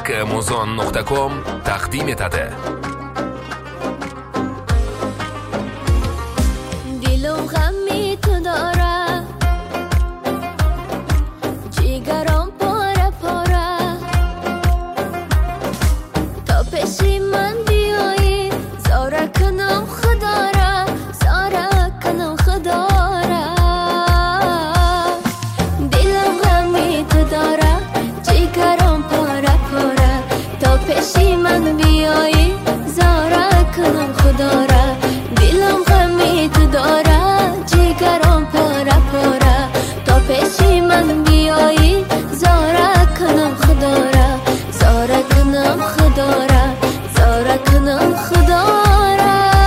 Muzon.com taqdim etadi. Dilim g'ammi tu dora, jigaram pora pora, to peshiman biyoyi, zora kunam khudara, zora kunam khudara. Dilim g'ammi tu dora, jigaram pora pora, to peshiman biyoyi, zora kunam khudara. Dilim g'ammi tu dora, jigaram pora pora, to peshiman biyoyi, zora kunam khudara, zora kunam khudara, zora kunam khudara.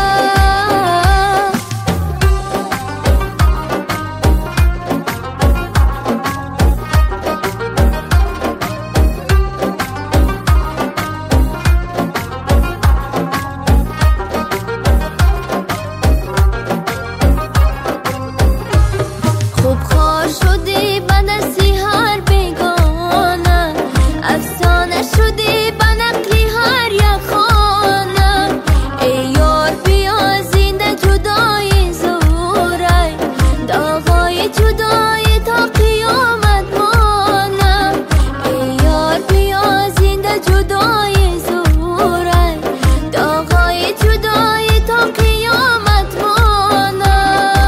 خوب خوار شدی به نصیحت بیگانه، افسانه شدی به نقلی هر یک خانه. ای یار بیا زنده جدایی زوره، داغای جدایی تا قیامت مانه. ای یار بیا زنده جدایی زوره، داغای جدایی تا قیامت مانه.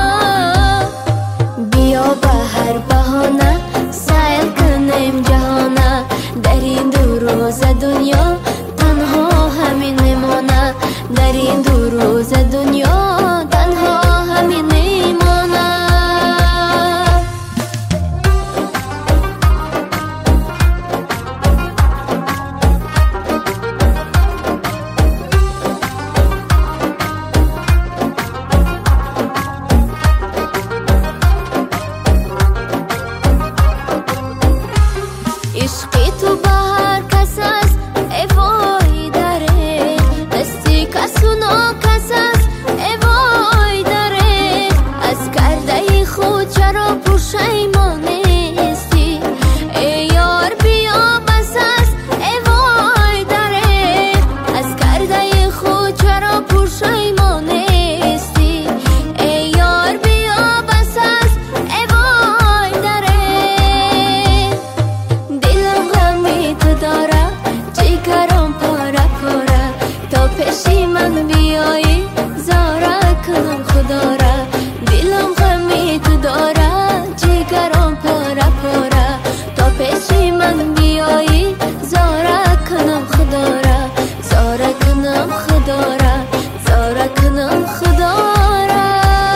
بیا به هر بهانه سیل کنیم جهانه، در این دو روز دنیا تنها همین میمانه، در این دو روز دنیا تنها همین میمانه. عشقی تو به هر کس است ای وای داره، دستی کس و ناکس است ای وای داره. از کرده خود چرا پشیمان نیستی، ای یار بیا بس است ای وای داره. از کرده خود چرا پشیمان نیستی، ای یار بیا بس است ای وای داره. دلم غمی تو داره، جگرم پاره پاره، تا پیشی من بیایی زارا کنم خدا را. دلم غمی تو داره، جگرم پاره پاره، تا پیشی من بیایی زارا کنم خدا را، زارا کنم خدا را، زارا کنم خدا را.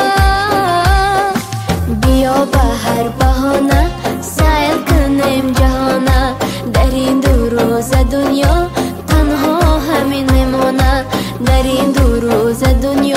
بیا به هر بهانه سیل کنیم جهانه، در این دو روز دنیا تنها همین میمانه، در این دو روز دنیا